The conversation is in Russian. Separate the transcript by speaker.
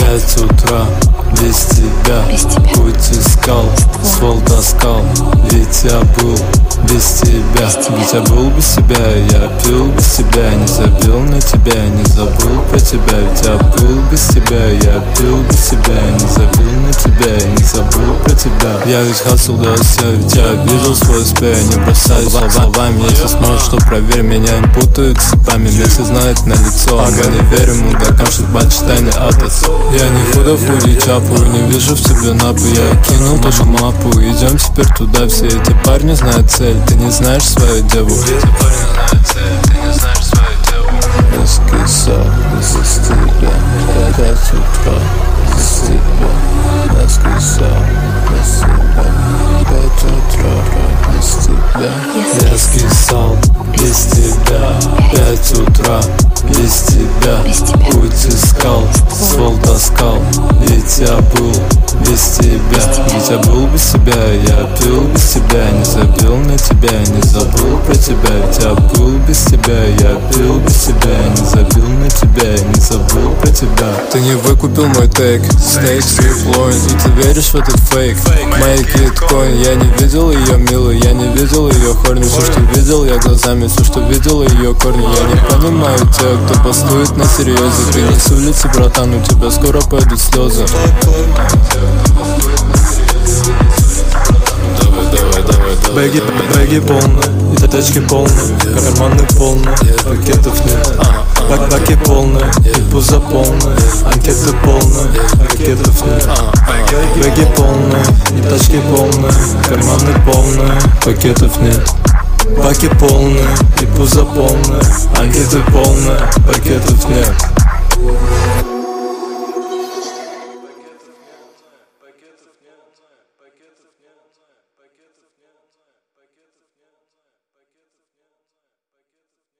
Speaker 1: 5 утра, без тебя путь искал, ствол таскал, ведь я был без тебя. Ведь я был без тебя, я пил без тебя, не забил на тебя, не забыл про тебя. Ведь я был без тебя, я пил без тебя, не забил на тебя, не забыл про тебя. Я ведь хасл до все, ведь я видел свой успех, не бросаюсь словами. Если сможешь, то проверь, меня не путают с цепами. Если знает на лицо, а мы не верим мудакам, что бачит тайный атас. Я не худо худи чапу, не вижу в тебе напу. Я кинул точку мапу, идем теперь туда. Все эти парни знают цель, ты не знаешь свою деву. Эти парни знают цель, ты не знаешь свою деву. Раскисал из-за тебя, 5 утра, из-за тебя. Раскисал из-за тебя, 5 утра, без тебя. Я скисал без тебя, 5 утра, без тебя. Путь искал, ствол таскал, ведь я был без тебя. Ведь я был без тебя, я пил без тебя, не забил на тебя, не забыл про тебя. Ведь я был без тебя, я пил без тебя, не забил на тебя, не забыл про тебя. Ты не выкупил мой тейк, стейк, слоин, и ты веришь в этот фейк. Мои киткоин, я не видел ее милой, я не видел ее хорни. Все, что видел я глазами, все, что видел ее корни. Я не понимаю тех, кто постует на серьезе. Ты не с улицы, братан, у тебя скоро пойдут слезы.
Speaker 2: Бэги полные, и тачки полные, карманы полные, пакетов нет. Баки полные, и пузо полные, анкеты полные, пакетов нет. Бэги полные, и тачки полные, карманы полные, пакетов нет. Баки полные, и пузо полные, анкеты полные, пакетов нет.